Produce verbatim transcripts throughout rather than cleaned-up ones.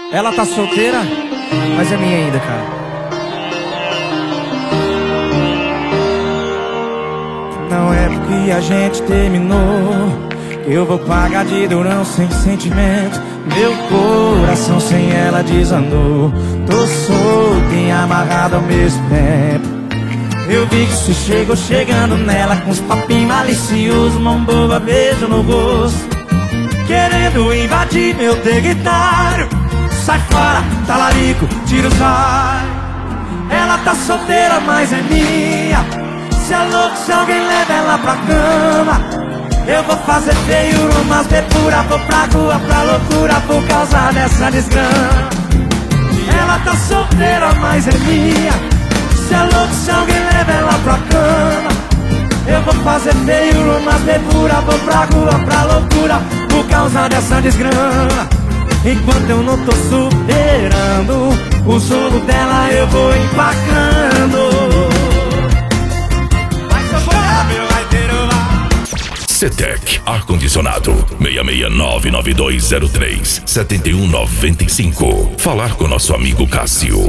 Ela tá solteira, mas é minha ainda, cara. Não é porque a gente terminou que eu vou pagar de durão sem sentimento. Meu coração sem ela desandou. Tô solto e amarrado ao mesmo tempo. Eu vi que você chegou chegando nela com os papinhos maliciosos, mão boba, beijo no rosto, querendo invadir meu território. Sai fora, talarico, tira os raios. Ela tá solteira, mas é minha. Se é louco, se alguém leva ela pra cama, eu vou fazer feio, umas depura. Vou pra rua, pra loucura, por causa dessa desgrama. Ela tá solteira, mas é minha. Se é louco, se alguém leva ela pra cama, eu vou fazer feio, umas depura. Vou pra rua, pra loucura, por causa dessa desgrama. Enquanto eu não tô superando o jogo dela, eu vou empacando. Cetec Ar-Condicionado seis seis nove nove dois zero três sete um nove cinco. Falar com nosso amigo Cássio.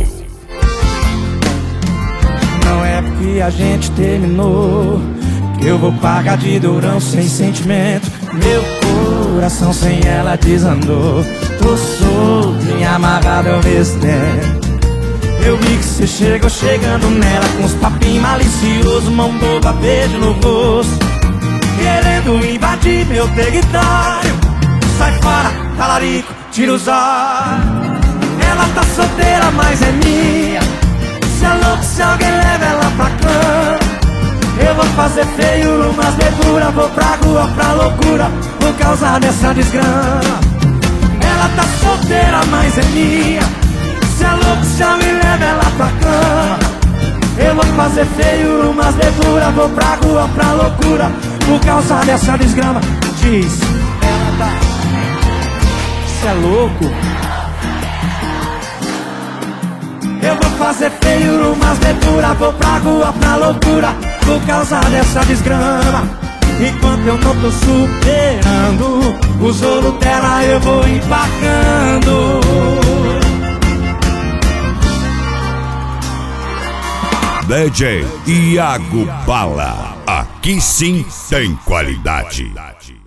Não é porque a gente terminou que eu vou pagar de durão sem sentimento. Meu coração sem ela desandou. Tô solto e amarrado ao mesmo tempo. Eu vi que você chegou chegando nela com os papinhos maliciosos, mão boba, beijo no rosto, querendo invadir meu território. Sai fora, talarico, tira os olhos. Ela tá solteira, mas é minha. Se é louco, se alguém leva ela pra cama, eu vou fazer feio, umas levuras. Vou pra rua, pra loucura, por causa dessa desgrama. Ela tá solteira, mas é minha. Se é louco, se alguém leva ela pra cama, eu vou fazer feio, umas levuras. Vou pra rua, pra loucura, por causa dessa desgrama. Diz, ela tá... Cê é louco? Eu vou fazer feio, umas levuras. Vou pra rua, pra loucura, por causa dessa desgrama. Enquanto eu não tô superando o jogo dela, eu vou empacando. D J Iago Bala. Aqui sim tem qualidade.